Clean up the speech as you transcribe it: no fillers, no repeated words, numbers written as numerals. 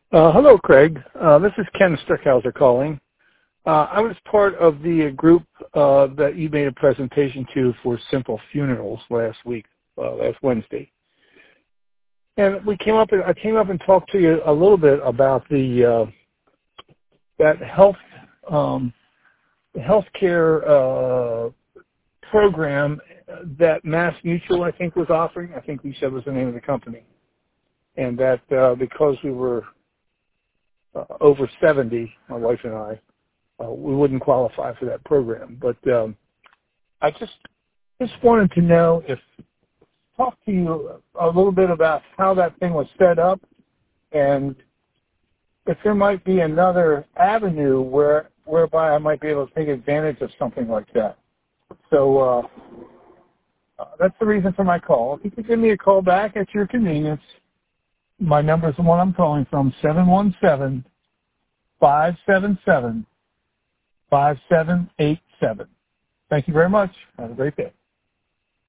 Hello, Craig. This is Ken Strichhauser calling. I was part of the group that you made a presentation to for Simple Funerals last Wednesday. And I came up and talked to you a little bit about the that healthcare program that Mass Mutual, I think, was offering. I think you said was the name of the company. And that because we were over 70, my wife and I, we wouldn't qualify for that program. But I just wanted to know talk to you a little bit about how that thing was set up, and if there might be another avenue whereby I might be able to take advantage of something like that. So that's the reason for my call. If you could give me a call back at your convenience, my number is the one I'm calling from, 717-577-5787. Thank you very much. Have a great day.